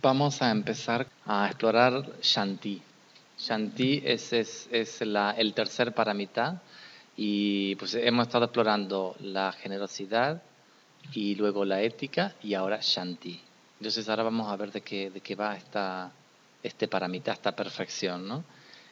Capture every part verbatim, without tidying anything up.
vamos a empezar a explorar Shanti. Shanti es, es, es la, el tercer paramita y pues hemos estado explorando la generosidad y luego la ética y ahora Shanti. Entonces ahora vamos a ver de qué, de qué va esta, este paramita, esta perfección, ¿no?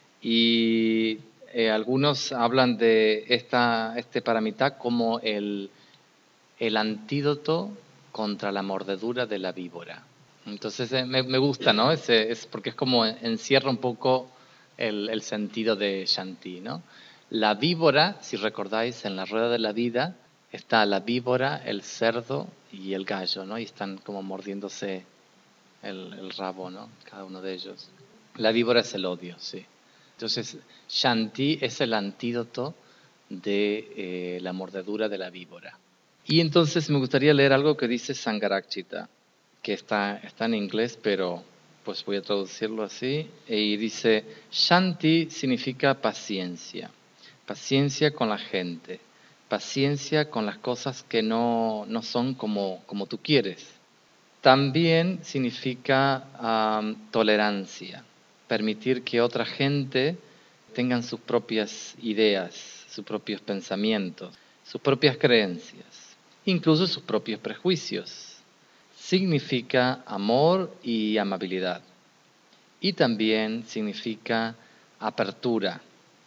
Y eh, algunos hablan de esta, este paramita como el, el antídoto contra la mordedura de la víbora. Entonces eh, me, me gusta, ¿no? Es, es porque es como encierra un poco el, el sentido de Shanti, ¿no? La víbora, si recordáis, en la rueda de la vida está la víbora, el cerdo y el gallo, ¿no? Y están como mordiéndose el, el rabo, ¿no? Cada uno de ellos. La víbora es el odio, sí. Entonces, Shanti es el antídoto de eh, la mordedura de la víbora. Y entonces me gustaría leer algo que dice Sangharakshita, que está, está en inglés, pero pues voy a traducirlo así. Y dice, Shanti significa paciencia, paciencia con la gente, paciencia con las cosas que no, no son como, como tú quieres. También significa um, tolerancia, permitir que otra gente tengan sus propias ideas, sus propios pensamientos, sus propias creencias, incluso sus propios prejuicios. Significa amor y amabilidad. Y también significa apertura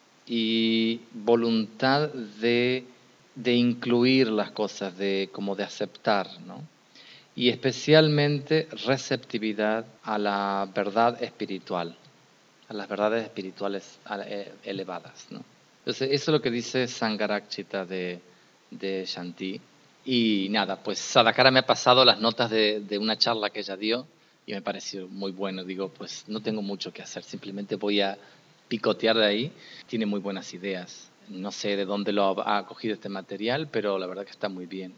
y voluntad de, de incluir las cosas, de, como de aceptar, ¿no? Y especialmente receptividad a la verdad espiritual, a las verdades espirituales elevadas, ¿no? Entonces, eso es lo que dice Sangharakshita de, de Shanti. Y nada, pues Sadhakara me ha pasado las notas de, de una charla que ella dio y me pareció muy bueno. Digo, pues no tengo mucho que hacer, simplemente voy a picotear de ahí. Tiene muy buenas ideas. No sé de dónde lo ha cogido este material, pero la verdad que está muy bien.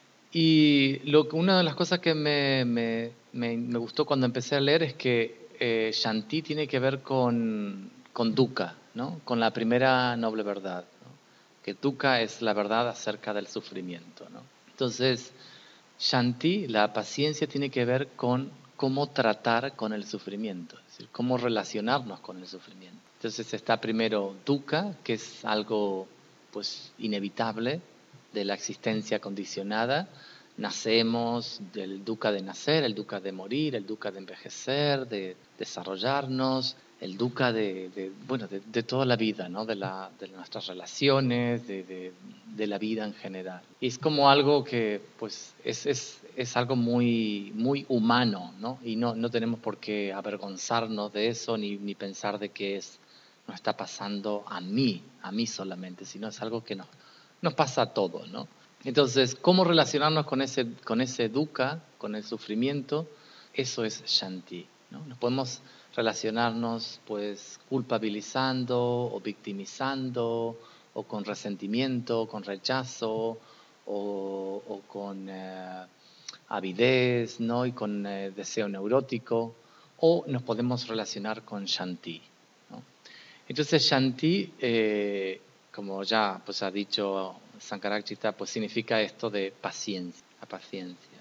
Y lo, una de las cosas que me, me, me, me gustó cuando empecé a leer es que eh, Shanti tiene que ver con, con dukkha, ¿no? Con la primera noble verdad, ¿no? Que dukkha es la verdad acerca del sufrimiento, ¿no? Entonces, Shanti, la paciencia, tiene que ver con cómo tratar con el sufrimiento, es decir, cómo relacionarnos con el sufrimiento. Entonces está primero dukkha, que es algo pues inevitable de la existencia condicionada. Nacemos, del dukkha de nacer, el dukkha de morir, el dukkha de envejecer, de desarrollarnos, el dukkha de, de bueno de, de toda la vida, ¿no? De, la, de nuestras relaciones, de, de, de la vida en general. Y es como algo que pues es, es, es algo muy, muy humano, ¿no? Y no, no tenemos por qué avergonzarnos de eso ni, ni pensar de que es, nos está pasando a mí, a mí solamente, sino es algo que nos, nos pasa a todos, ¿no? Entonces, ¿cómo relacionarnos con ese, con ese dukkha, con el sufrimiento? Eso es Shanti, ¿no? Nos podemos relacionarnos pues culpabilizando o victimizando o con resentimiento, con rechazo o, o con eh, avidez, ¿no? Y con eh, deseo neurótico, o nos podemos relacionar con Shanti, ¿no? Entonces Shanti, eh, como ya pues ha dicho Sangharakshita, pues significa esto de paciencia, la paciencia.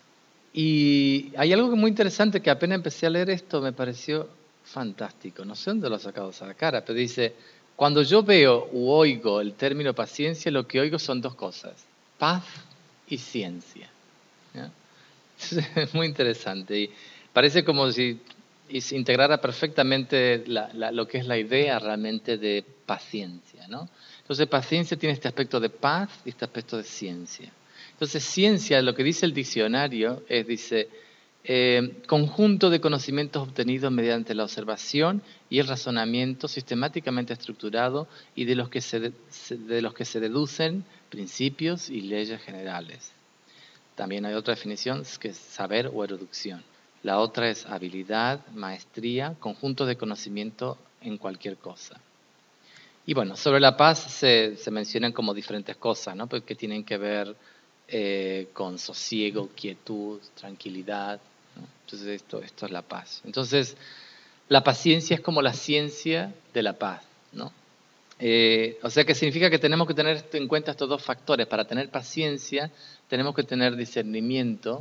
Y hay algo muy interesante que apenas empecé a leer esto me pareció fantástico. No sé dónde lo ha sacado Sadhakara, pero dice, cuando yo veo u oigo el término paciencia, lo que oigo son dos cosas, paz y ciencia, ¿ya? Es muy interesante y parece como si se integrara perfectamente la, la, lo que es la idea realmente de paciencia, ¿no? Entonces paciencia tiene este aspecto de paz y este aspecto de ciencia. Entonces ciencia, lo que dice el diccionario es, dice, eh, conjunto de conocimientos obtenidos mediante la observación y el razonamiento sistemáticamente estructurado y de los que se, de, de los que se deducen principios y leyes generales. También hay otra definición que es saber o erudición. La otra es habilidad, maestría, conjunto de conocimiento en cualquier cosa. Y bueno, sobre la paz se, se mencionan como diferentes cosas, ¿no? Porque tienen que ver eh, con sosiego, quietud, tranquilidad, ¿no? Entonces esto, esto es la paz. Entonces la paciencia es como la ciencia de la paz, ¿no? Eh, o sea que significa que tenemos que tener en cuenta estos dos factores. Para tener paciencia tenemos que tener discernimiento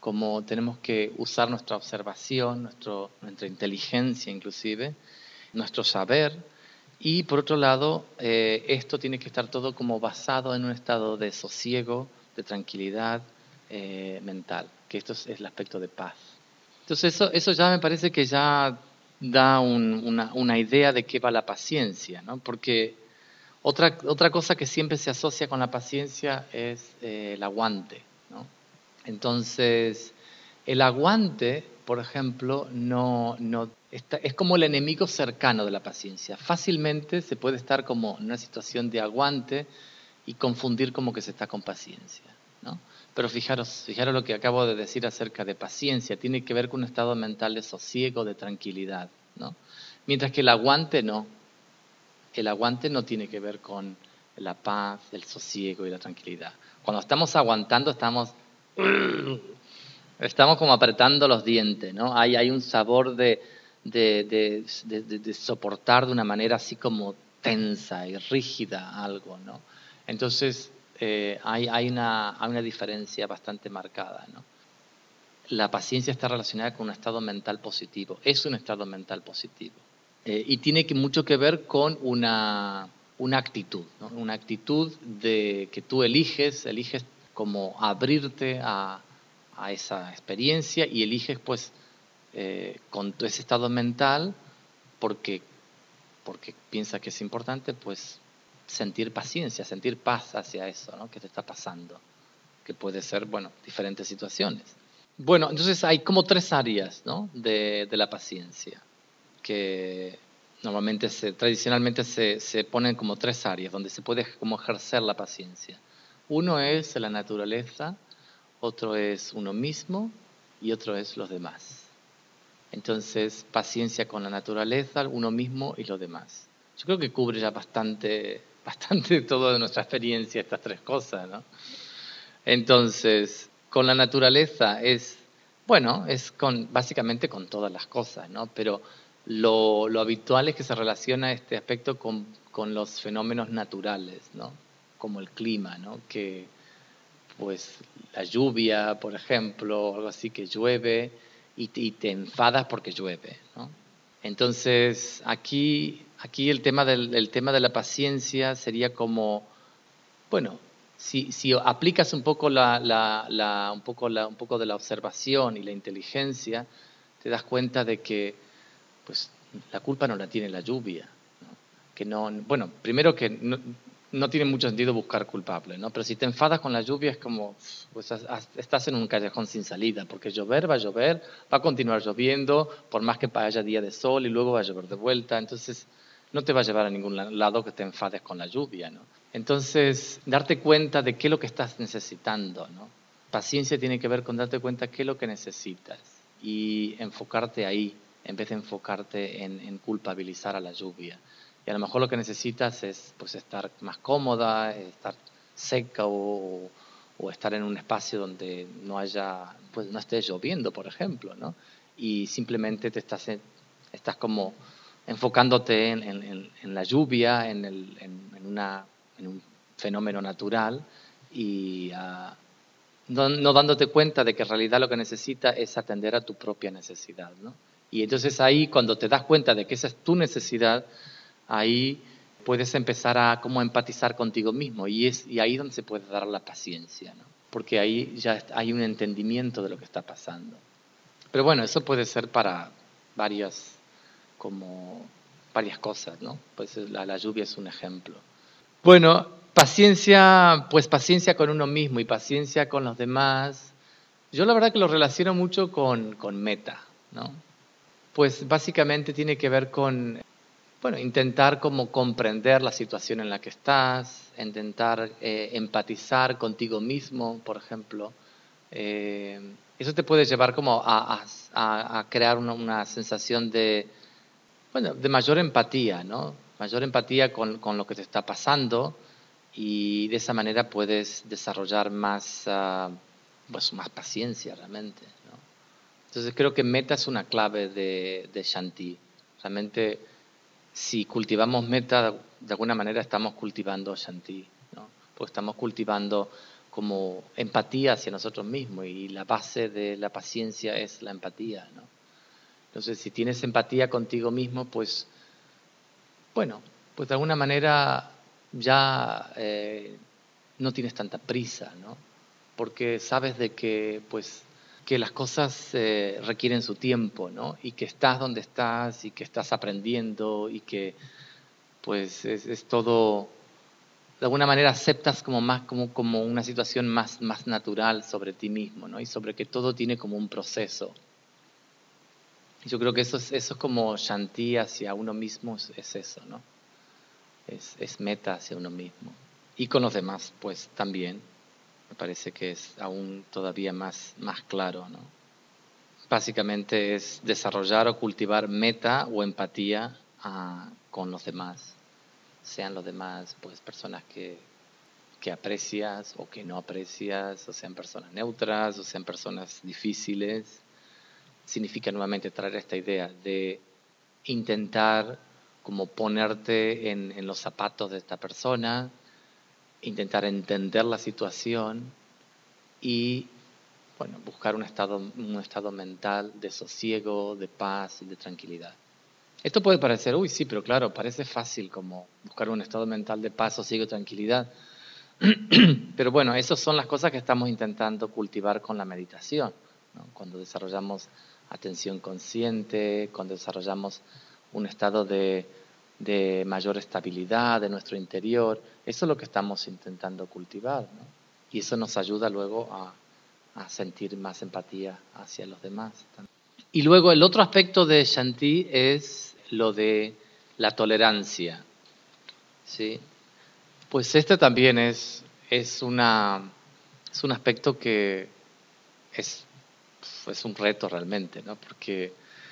como tenemos que usar nuestra observación, nuestro, nuestra inteligencia inclusive, nuestro saber, y por otro lado, eh, esto tiene que estar todo como basado en un estado de sosiego, de tranquilidad eh, mental, que esto es el aspecto de paz. Entonces eso, eso ya me parece que ya da un, una, una idea de qué va la paciencia, ¿no? Porque otra, otra cosa que siempre se asocia con la paciencia es eh, el aguante, ¿no? Entonces, el aguante, por ejemplo, no, no está, es como el enemigo cercano de la paciencia. Fácilmente se puede estar como en una situación de aguante y confundir como que se está con paciencia, ¿no? Pero fijaros, fijaros lo que acabo de decir acerca de paciencia, tiene que ver con un estado mental de sosiego, de tranquilidad, ¿no? Mientras que el aguante no. El aguante no tiene que ver con la paz, el sosiego y la tranquilidad. Cuando estamos aguantando, estamos estamos como apretando los dientes, ¿no? Hay, hay un sabor de, de, de, de, de, de soportar de una manera así como tensa y rígida algo, ¿no? Entonces, eh, hay, hay, una, hay una diferencia bastante marcada, ¿no? La paciencia está relacionada con un estado mental positivo, es un estado mental positivo. Eh, y tiene que, mucho que ver con una, una actitud, ¿no? Una actitud de que tú eliges, eliges como abrirte a, a esa experiencia y eliges pues eh, con ese estado mental porque, porque piensas que es importante pues sentir paciencia, sentir paz hacia eso, ¿no? Que te está pasando, que puede ser, bueno, diferentes situaciones. Bueno, entonces hay como tres áreas, ¿no? de, de la paciencia que normalmente se, tradicionalmente se, se ponen como tres áreas donde se puede como ejercer la paciencia. Uno es la naturaleza, otro es uno mismo y otro es los demás. Entonces, paciencia con la naturaleza, uno mismo y los demás. Yo creo que cubre ya bastante, bastante todo de nuestra experiencia estas tres cosas, ¿no? Entonces, con la naturaleza es, bueno, es con básicamente con todas las cosas, ¿no? Pero lo, lo habitual es que se relaciona este aspecto con, con los fenómenos naturales, ¿no? Como el clima, ¿no? Que, pues, la lluvia, por ejemplo, algo así que llueve y te, y te enfadas porque llueve, ¿no? Entonces, aquí, aquí el tema del, el tema de la paciencia sería como, bueno, si, si aplicas un poco la, la, la, un poco la, un poco de la observación y la inteligencia, te das cuenta de que, pues, la culpa no la tiene la lluvia, ¿no? Que no, bueno, primero que no, no tiene mucho sentido buscar culpable, ¿no? Pero si te enfadas con la lluvia es como, pues, estás en un callejón sin salida, porque llover va a llover, va a continuar lloviendo, por más que haya día de sol y luego va a llover de vuelta, entonces no te va a llevar a ningún lado que te enfades con la lluvia, ¿no? Entonces, darte cuenta de qué es lo que estás necesitando, ¿no? Paciencia tiene que ver con darte cuenta qué es lo que necesitas y enfocarte ahí, en vez de enfocarte en, en culpabilizar a la lluvia. Y a lo mejor lo que necesitas es pues estar más cómoda, estar seca o, o estar en un espacio donde no haya, pues no esté lloviendo, por ejemplo, ¿no? Y simplemente te estás, estás como enfocándote en, en, en la lluvia, en, el, en, en una en un fenómeno natural y uh, no, no dándote cuenta de que en realidad lo que necesitas es atender a tu propia necesidad, ¿no? Y entonces ahí cuando te das cuenta de que esa es tu necesidad, ahí puedes empezar a como empatizar contigo mismo y es y ahí donde se puede dar la paciencia, ¿no? Porque ahí ya hay un entendimiento de lo que está pasando. Pero bueno, eso puede ser para varias como varias cosas, ¿no? Pues la, la lluvia es un ejemplo. Bueno, paciencia, pues paciencia con uno mismo y paciencia con los demás. Yo la verdad que lo relaciono mucho con, con meta, ¿no? Pues básicamente tiene que ver con, bueno, intentar como comprender la situación en la que estás, intentar eh, empatizar contigo mismo, por ejemplo. Eh, eso te puede llevar como a, a, a crear una, una sensación de, bueno, de mayor empatía, ¿no? Mayor empatía con, con lo que te está pasando y de esa manera puedes desarrollar más, uh, pues más paciencia realmente, ¿no? Entonces creo que meta es una clave de, de Shanti. Realmente si cultivamos meta, de alguna manera estamos cultivando Shanti, ¿no? Porque estamos cultivando como empatía hacia nosotros mismos, y la base de la paciencia es la empatía, ¿no? Entonces, si tienes empatía contigo mismo, pues, bueno, pues de alguna manera ya eh, no tienes tanta prisa, ¿no? Porque sabes de que, pues, que las cosas eh, requieren su tiempo, ¿no? Y que estás donde estás y que estás aprendiendo y que, pues, es, es todo, de alguna manera aceptas como más como, como una situación más, más natural sobre ti mismo, ¿no? Y sobre que todo tiene como un proceso. Yo creo que eso es, eso es como Shanti hacia uno mismo, es, es eso, ¿no? Es, es meta hacia uno mismo. Y con los demás, pues también. Me parece que es aún todavía más, más claro, ¿no? Básicamente es desarrollar o cultivar meta o empatía uh, con los demás. Sean los demás, pues, personas que, que aprecias o que no aprecias, o sean personas neutras, o sean personas difíciles. Significa nuevamente traer esta idea de intentar como ponerte en, en los zapatos de esta persona, intentar entender la situación y, bueno, buscar un estado, un estado mental de sosiego, de paz y de tranquilidad. Esto puede parecer, uy, sí, pero claro, parece fácil como buscar un estado mental de paz, sosiego y tranquilidad. Pero bueno, esas son las cosas que estamos intentando cultivar con la meditación, ¿no? Cuando desarrollamos atención consciente, cuando desarrollamos un estado de, de mayor estabilidad de nuestro interior, eso es lo que estamos intentando cultivar, ¿no? Y eso nos ayuda luego a, a sentir más empatía hacia los demás también. Y luego el otro aspecto de Shanti es lo de la tolerancia, ¿sí? Pues este también es, es, una, es un aspecto que es, es un reto realmente, ¿no? Porque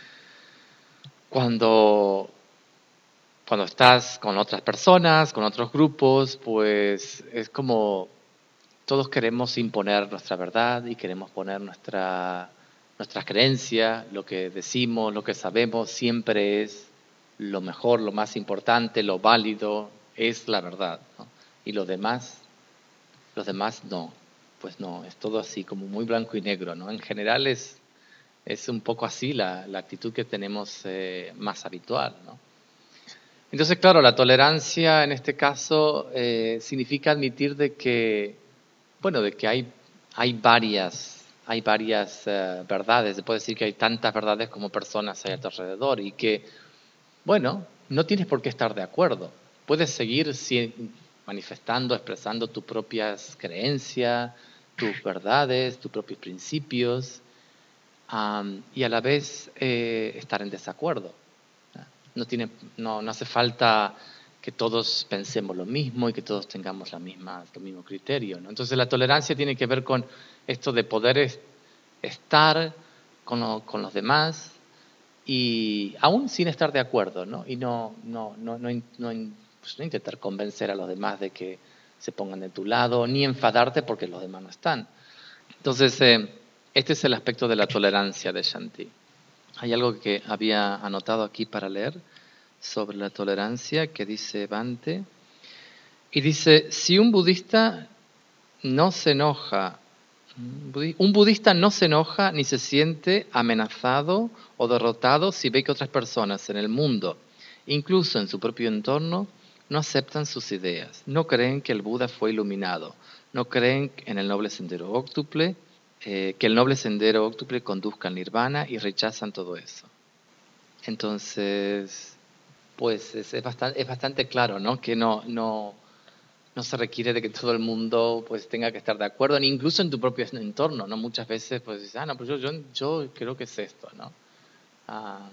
cuando, cuando estás con otras personas, con otros grupos, pues es como todos queremos imponer nuestra verdad y queremos poner nuestra, nuestra creencia, lo que decimos, lo que sabemos, siempre es lo mejor, lo más importante, lo válido, es la verdad, ¿no? Y lo demás Los demás no, pues no, es todo así como muy blanco y negro, ¿no? En general es, es un poco así la, la actitud que tenemos eh, más habitual, ¿no? Entonces, claro, la tolerancia en este caso eh, significa admitir de que, bueno, de que hay, hay varias, hay varias eh, verdades. Se puede decir que hay tantas verdades como personas hay a tu alrededor y que, bueno, no tienes por qué estar de acuerdo. Puedes seguir si, manifestando, expresando tus propias creencias, tus verdades, tus propios principios, um, y a la vez eh, estar en desacuerdo. No, tiene, no, no hace falta que todos pensemos lo mismo y que todos tengamos la misma, el mismo criterio, ¿no? Entonces la tolerancia tiene que ver con esto de poder es, estar con, lo, con los demás y aún sin estar de acuerdo, ¿no? Y no, no, no, no, no, pues no intentar convencer a los demás de que se pongan de tu lado, ni enfadarte porque los demás no están. Entonces, eh, este es el aspecto de la tolerancia de Shanti. Hay algo que había anotado aquí para leer sobre la tolerancia que dice Bhante. Y dice, si un budista no se enoja, un budista no se enoja ni se siente amenazado o derrotado si ve que otras personas en el mundo, incluso en su propio entorno, no aceptan sus ideas, no creen que el Buda fue iluminado, no creen en el noble sendero óctuple, eh, que el noble sendero óctuple conduzca al nirvana y rechazan todo eso. Entonces, pues es, es, bastante, es bastante claro, ¿no? Que no, no, no se requiere de que todo el mundo pues tenga que estar de acuerdo, ni incluso en tu propio entorno, ¿no? Muchas veces pues dices, ah, no, pues yo, yo, yo creo que es esto, ¿no? Ah,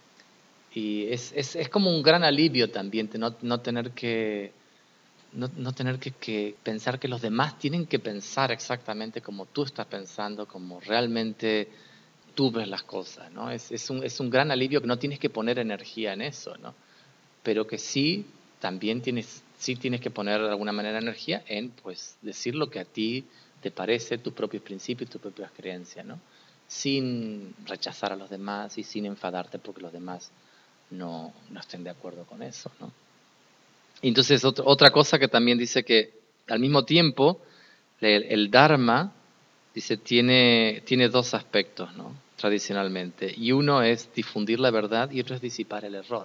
y es, es, es como un gran alivio también no, no tener que no, no tener que, que pensar que los demás tienen que pensar exactamente como tú estás pensando, como realmente tú ves las cosas, ¿no? Es, es, un, es un gran alivio que no tienes que poner energía en eso, ¿no? Pero que sí también tienes, sí tienes que poner de alguna manera energía en pues decir lo que a ti te parece, tus propios principios, tus propias creencias, ¿no? Sin rechazar a los demás y sin enfadarte porque los demás no, no estén de acuerdo con eso, ¿no? Y entonces otro, otra cosa que también dice que al mismo tiempo el, el Dharma, dice, tiene, tiene dos aspectos, ¿no? Tradicionalmente. Y uno es difundir la verdad y otro es disipar el error.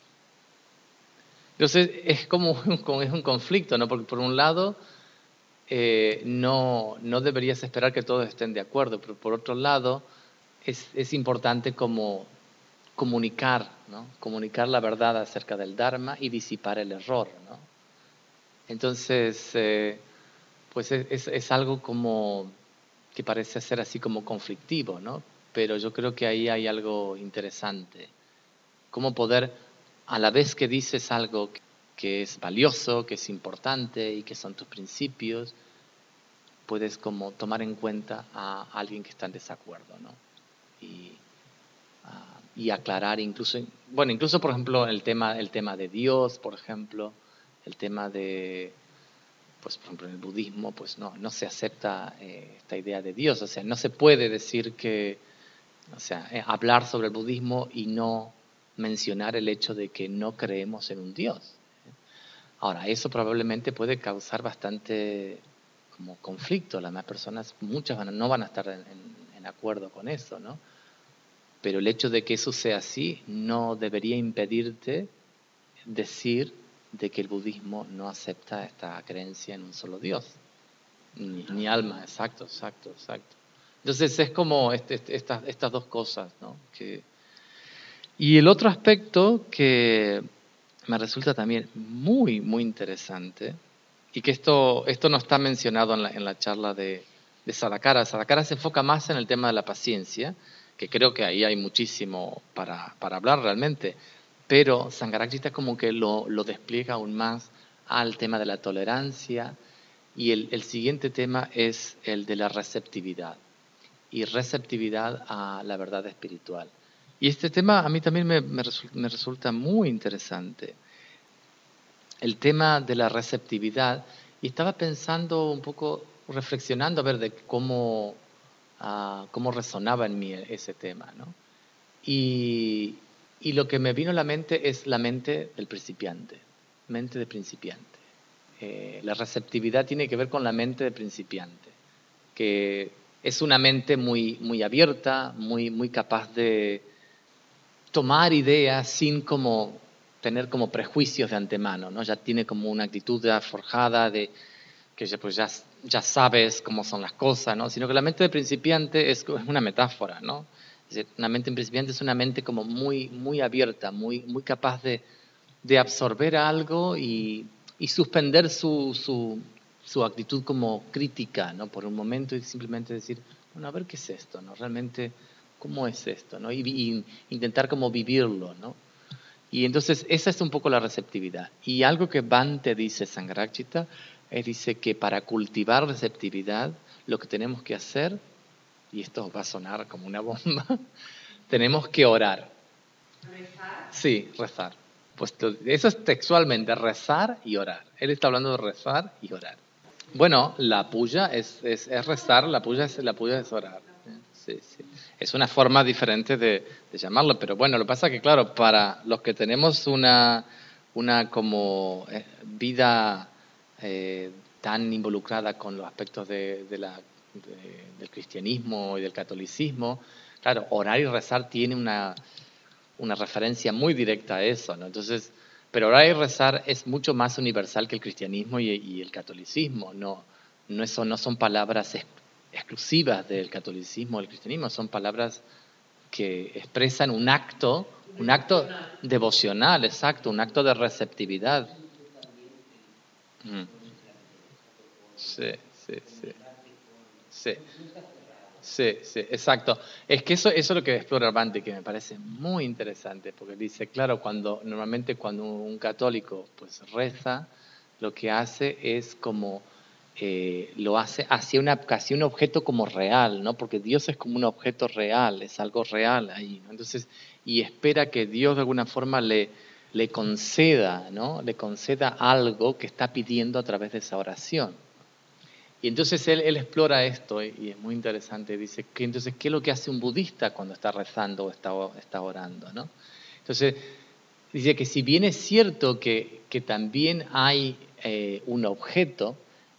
Entonces es como un, es un conflicto, ¿no? Porque por un lado eh, no, no deberías esperar que todos estén de acuerdo, pero por otro lado es, es importante como comunicar, ¿no? Comunicar la verdad acerca del Dharma y disipar el error, ¿no? Entonces, eh, pues es, es, es algo como que parece ser así como conflictivo, ¿no? Pero yo creo que ahí hay algo interesante. Cómo poder, a la vez que dices algo que es valioso, que es importante y que son tus principios, puedes como tomar en cuenta a alguien que está en desacuerdo, ¿no? Y, uh, y aclarar incluso, bueno, incluso por ejemplo el tema, el tema de Dios, por ejemplo, el tema de, pues por ejemplo en el budismo, pues no, no se acepta eh, esta idea de Dios, o sea, no se puede decir que, o sea, eh, hablar sobre el budismo y no mencionar el hecho de que no creemos en un Dios. Ahora, eso probablemente puede causar bastante como conflicto. Las más personas, muchas van, no van a estar en, en, en acuerdo con eso, ¿no? Pero el hecho de que eso sea así no debería impedirte decir de que el budismo no acepta esta creencia en un solo Dios. Ni, ni alma, exacto, exacto, exacto. Entonces es como este, este, estas, estas dos cosas, ¿no? Que, y el otro aspecto que me resulta también muy, muy interesante, y que esto, esto no está mencionado en la, en la charla de, de Sadakara. Sadakara se enfoca más en el tema de la paciencia, que creo que ahí hay muchísimo para, para hablar realmente, pero Sangharakshita como que lo, lo despliega aún más al tema de la tolerancia, y el, el siguiente tema es el de la receptividad, y receptividad a la verdad espiritual. Y este tema a mí también me, me, resulta, me resulta muy interesante, el tema de la receptividad, y estaba pensando un poco, reflexionando a ver de cómo, uh, cómo resonaba en mí ese tema, ¿no? Y, y lo que me vino a la mente es la mente del principiante, mente de principiante. Eh, la receptividad tiene que ver con la mente de principiante, que es una mente muy, muy abierta, muy, muy capaz de tomar ideas sin como tener como prejuicios de antemano, ¿no? Ya tiene como una actitud ya forjada de que ya, pues ya, ya sabes cómo son las cosas, ¿no? Sino que la mente de principiante es una metáfora, ¿no? Es decir, una mente de principiante es una mente como muy, muy abierta, muy, muy capaz de, de absorber algo y, y suspender su, su, su actitud como crítica, ¿no? Por un momento y simplemente decir, bueno, a ver qué es esto, ¿no? Realmente, ¿cómo es esto, ¿no? Y, y intentar como vivirlo, ¿no? Y entonces esa es un poco la receptividad. Y algo que Bhante dice, Sangharakshita, es dice que para cultivar receptividad lo que tenemos que hacer, y esto va a sonar como una bomba, tenemos que orar. ¿Rezar? Sí, rezar. Pues eso es textualmente, rezar y orar. Él está hablando de rezar y orar. Bueno, la puya es, es, es rezar, la puya es, la puya es orar. Sí, sí. Es una forma diferente de, de llamarlo, pero bueno, lo que pasa es que, claro, para los que tenemos una, una como eh, vida eh, tan involucrada con los aspectos de, de la, de, del cristianismo y del catolicismo, claro, orar y rezar tiene una, una referencia muy directa a eso, ¿no? Entonces, pero orar y rezar es mucho más universal que el cristianismo y, y el catolicismo, no, no, eso no son palabras ex, exclusivas del catolicismo o del cristianismo, son palabras que expresan un acto, un acto devocional, exacto, un acto de receptividad. Mm. Sí, sí, sí. Sí. Sí, sí, exacto. Es que eso, eso es lo que explora Bhante, que me parece muy interesante, porque dice, claro, cuando normalmente cuando un católico pues reza, lo que hace es como eh, lo hace hacia una casi un objeto como real, ¿no? Porque Dios es como un objeto real, es algo real ahí, ¿no? Entonces, y espera que Dios de alguna forma le le conceda, ¿no? Le conceda algo que está pidiendo a través de esa oración. Y entonces él, él explora esto y es muy interesante. Dice, que entonces, ¿qué es lo que hace un budista cuando está rezando o está, está orando, ¿no? Entonces, dice que si bien es cierto que, que también hay eh, un objeto,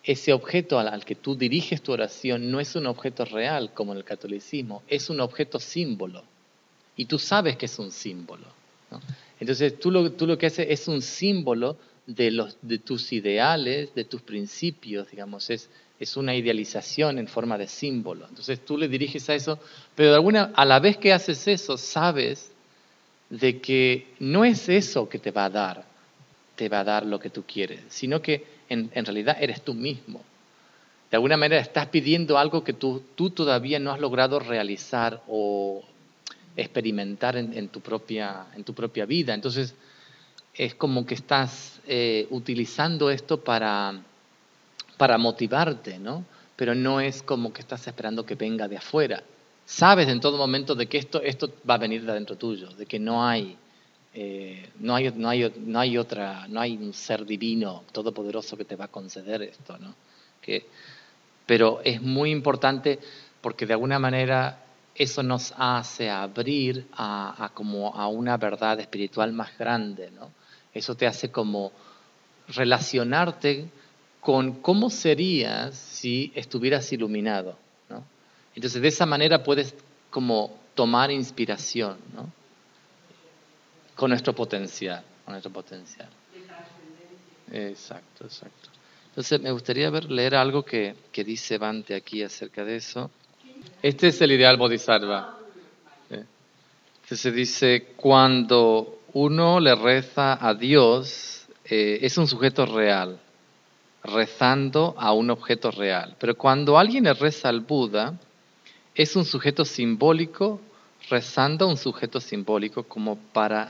ese objeto al, al que tú diriges tu oración no es un objeto real como en el catolicismo, es un objeto símbolo. Y tú sabes que es un símbolo, ¿no? Entonces tú lo, tú lo que haces es un símbolo de, los, de tus ideales, de tus principios, digamos, es, es una idealización en forma de símbolo. Entonces tú le diriges a eso, pero de alguna, a la vez que haces eso, sabes de que no es eso que te va a dar, te va a dar lo que tú quieres, sino que en, en realidad eres tú mismo. De alguna manera estás pidiendo algo que tú, tú todavía no has logrado realizar o experimentar en, en, tu propia, en tu propia vida. Entonces, es como que estás eh, utilizando esto para, para motivarte, ¿no? Pero no es como que estás esperando que venga de afuera. Sabes en todo momento de que esto, esto va a venir de adentro tuyo, de que no hay, eh, no hay, no hay, no hay otra, no hay un ser divino todopoderoso que te va a conceder esto, ¿no? Que, pero es muy importante porque de alguna manera eso nos hace abrir a, a como a una verdad espiritual más grande, ¿no? Eso te hace como relacionarte con cómo serías si estuvieras iluminado, ¿no? Entonces de esa manera puedes como tomar inspiración, ¿no? Con nuestro potencial, con nuestro potencial. Exacto, exacto. Entonces me gustaría ver, leer algo que, que dice Bhante aquí acerca de eso. Este es el ideal bodhisattva. Entonces dice, cuando uno le reza a Dios, eh, es un sujeto real, rezando a un objeto real. Pero cuando alguien le reza al Buda, es un sujeto simbólico, rezando a un sujeto simbólico como para...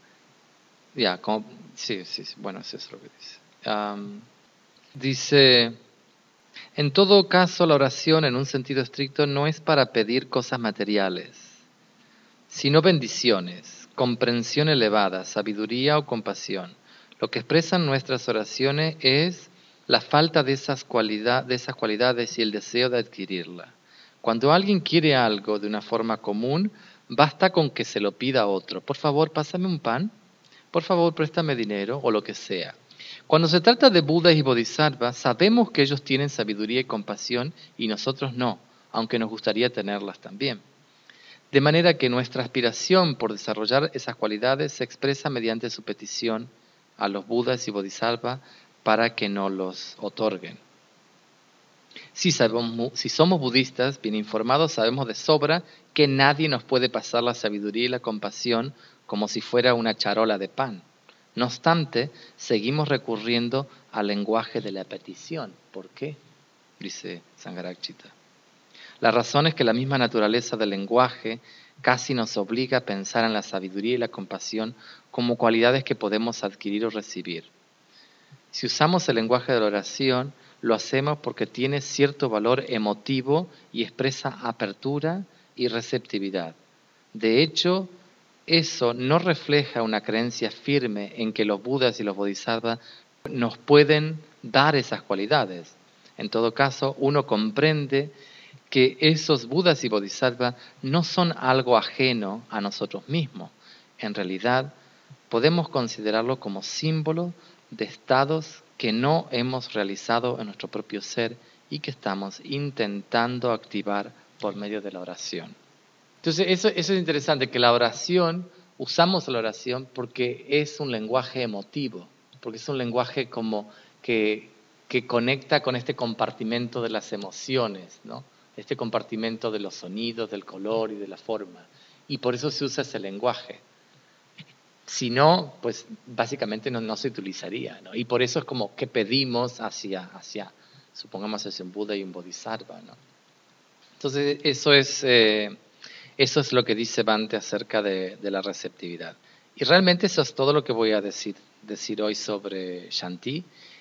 Ya, como, sí, sí, sí, bueno, eso es lo que dice. Um, dice, en todo caso, la oración en un sentido estricto no es para pedir cosas materiales, sino bendiciones, comprensión elevada, sabiduría o compasión. Lo que expresan nuestras oraciones es la falta de esas, cualidad, de esas cualidades y el deseo de adquirirla. Cuando alguien quiere algo de una forma común, basta con que se lo pida a otro. Por favor, pásame un pan. Por favor, préstame dinero o lo que sea. Cuando se trata de Budas y Bodhisattvas, sabemos que ellos tienen sabiduría y compasión y nosotros no, aunque nos gustaría tenerlas también. De manera que nuestra aspiración por desarrollar esas cualidades se expresa mediante su petición a los Budas y Bodhisattvas para que nos los otorguen. Si, sabemos, si somos budistas bien informados, sabemos de sobra que nadie nos puede pasar la sabiduría y la compasión como si fuera una charola de pan. No obstante, seguimos recurriendo al lenguaje de la petición. ¿Por qué? Dice Sangharakshita. La razón es que la misma naturaleza del lenguaje casi nos obliga a pensar en la sabiduría y la compasión como cualidades que podemos adquirir o recibir. Si usamos el lenguaje de la oración, lo hacemos porque tiene cierto valor emotivo y expresa apertura y receptividad. De hecho, eso no refleja una creencia firme en que los Budas y los Bodhisattvas nos pueden dar esas cualidades. En todo caso, uno comprende que esos Budas y Bodhisattvas no son algo ajeno a nosotros mismos. En realidad, podemos considerarlo como símbolo de estados que no hemos realizado en nuestro propio ser y que estamos intentando activar por medio de la oración. Entonces, eso, eso es interesante, que la oración, usamos la oración porque es un lenguaje emotivo, porque es un lenguaje como que, que conecta con este compartimento de las emociones, ¿no? Este compartimento de los sonidos, del color y de la forma. Y por eso se usa ese lenguaje. Si no, pues básicamente no, no se utilizaría, ¿no? Y por eso es como que pedimos hacia, hacia supongamos, hacia un Buda y un Bodhisattva, ¿no? Entonces, eso es, eh, eso es lo que dice Bhante acerca de, de la receptividad. Y realmente eso es todo lo que voy a decir, decir hoy sobre Shanti.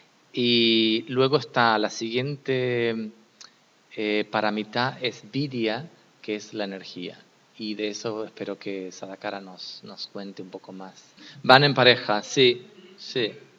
Y luego está la siguiente eh, paramita, es Vidya, que es la energía. Y de eso espero que Sadakara nos, nos cuente un poco más. Van en pareja, sí, sí.